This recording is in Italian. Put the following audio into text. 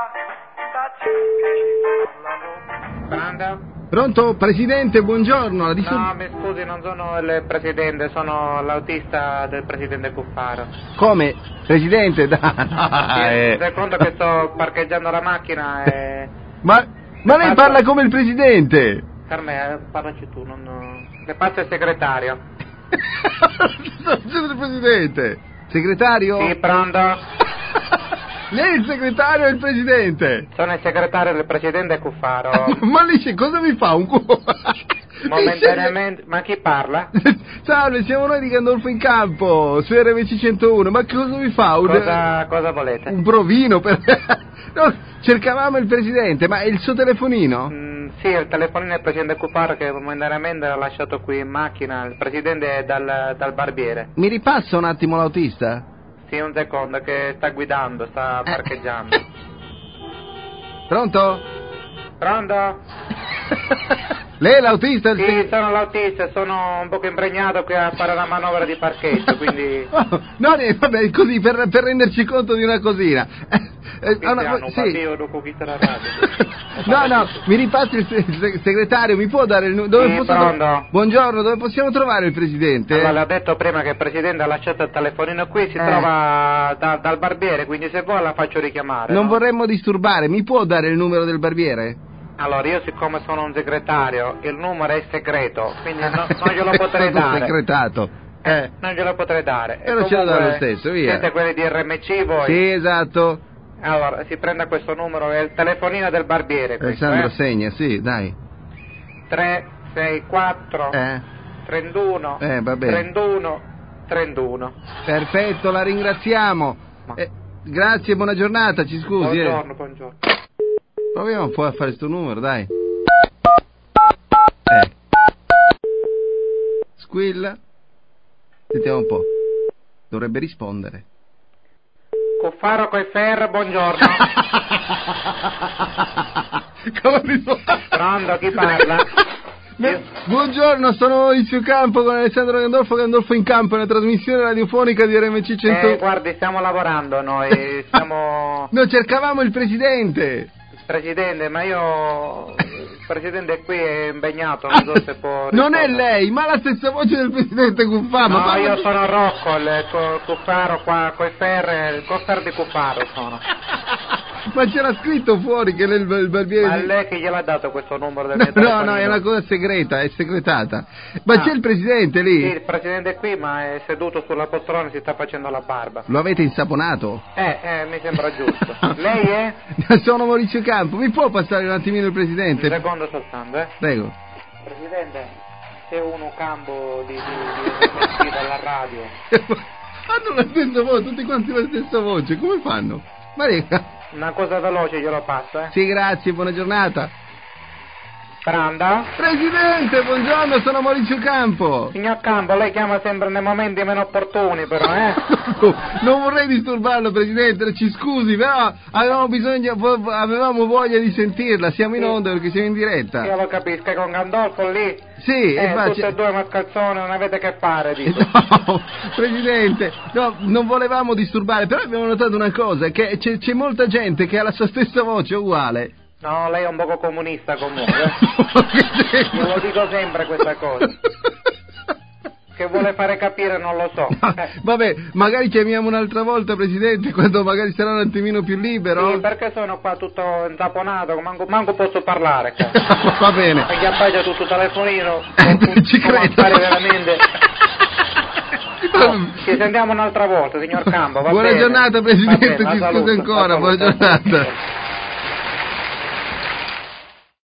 Pronto? Pronto, Presidente, buongiorno. No, mi scusi, non sono il Presidente, sono l'autista del Presidente Cuffaro. Come? Presidente, Sì, un secondo che sto parcheggiando la macchina e... Ma lei parla come il Presidente! Per me, parlaci tu, le passo il segretario. Signor Presidente! Segretario? Sì, pronto? Lei è il segretario o il Presidente? Sono il segretario del Presidente Cuffaro. Ma lei cosa mi fa? Un culo? Momentaneamente... Ma chi parla? Salve, siamo noi di Gandolfo in Campo, su RMC 101, ma cosa mi fa? Cosa volete? Un provino per... No, cercavamo il Presidente, ma è il suo telefonino? Sì, il telefonino del Presidente Cuffaro che momentaneamente l'ha lasciato qui in macchina, il Presidente è dal barbiere. Mi ripassa un attimo l'autista? Sì, un secondo, che sta guidando, sta parcheggiando. Pronto? Pronto? Lei è l'autista? Sì, sono l'autista, sono un poco impregnato qui a fare la manovra di parcheggio, quindi... Oh, no, vabbè, così, per renderci conto di una cosina. Sì. Dopo chi la radio. No, mi ripassi il segretario, mi può dare il numero? Pronto? Buongiorno, dove possiamo trovare il Presidente? Allora, le ho detto prima che il Presidente ha lasciato il telefonino qui, si trova dal barbiere, quindi se vuole la faccio richiamare. Non vorremmo disturbare, mi può dare il numero del barbiere? Allora, io siccome sono un segretario, il numero è segreto, quindi non glielo potrei dare. Segretato. Non glielo potrei dare. Però ce lo dà lo stesso, via. Siete quelli di RMC voi? Sì, esatto. Allora, si prenda questo numero, è il telefonino del barbiere questo, Alessandro segna, sì, dai. 364 31 va bene. 31 31. Perfetto, la ringraziamo. Grazie, buona giornata, ci scusi. Buongiorno. Proviamo un po' a fare sto numero, dai. Squilla. Sentiamo un po'. Dovrebbe rispondere. Cuffaro coi ferro, buongiorno. Come risponde? Pronto, chi parla? Buongiorno, sono Maurizio Campo con Alessandro Gandolfo in Campo, è una trasmissione radiofonica di RMC 101. Guardi, stiamo lavorando noi, stiamo... No, cercavamo il Presidente. Presidente, ma il Presidente qui è impegnato, non so se può... Non è lei, ma la stessa voce del Presidente Cuffaro. No, io sono Rocco, il Cuffaro qua, coi ferri, il Cuffaro di Cuffaro sono. Ma c'era scritto fuori che il barbiere... Ma lei che gliel'ha dato questo numero del mio telefonino? No, è una cosa segreta, è segretata. Ma c'è il Presidente lì? Sì, il Presidente è qui, ma è seduto sulla poltrona e si sta facendo la barba. Lo avete insaponato? Mi sembra giusto. Lei è? Sono Maurizio Campo, mi può passare un attimino il Presidente? Un secondo soltanto, Prego. Presidente, c'è uno campo di dalla radio. Hanno la stessa voce, tutti quanti la stessa voce, come fanno? Maria. Una cosa veloce glielo passo, Sì, grazie, buona giornata. Pronto? Presidente, buongiorno, sono Maurizio Campo. Signor Campo, lei chiama sempre nei momenti meno opportuni, però, Non vorrei disturbarlo, Presidente, ci scusi, però avevamo voglia di sentirla, siamo in onda perché siamo in diretta. Io lo capisco, con Gandolfo lì... Sì, tutte e due mascalzone, non avete che fare, dico. No, Presidente, no, non volevamo disturbare, però abbiamo notato una cosa, che c'è molta gente che ha la sua stessa voce uguale. No, lei è un poco comunista comunque. Io lo dico sempre questa cosa. Che vuole fare capire non lo so. Vabbè, magari chiamiamo un'altra volta, Presidente, quando magari sarà un attimino più libero. Sì, perché sono qua tutto intaponato, manco posso parlare qua. Va bene. Perché appaggia tutto il telefonino. Ci credo. Veramente. Ci sentiamo un'altra volta, signor Campo. Buona giornata, Presidente, ci scusi ancora, buona giornata.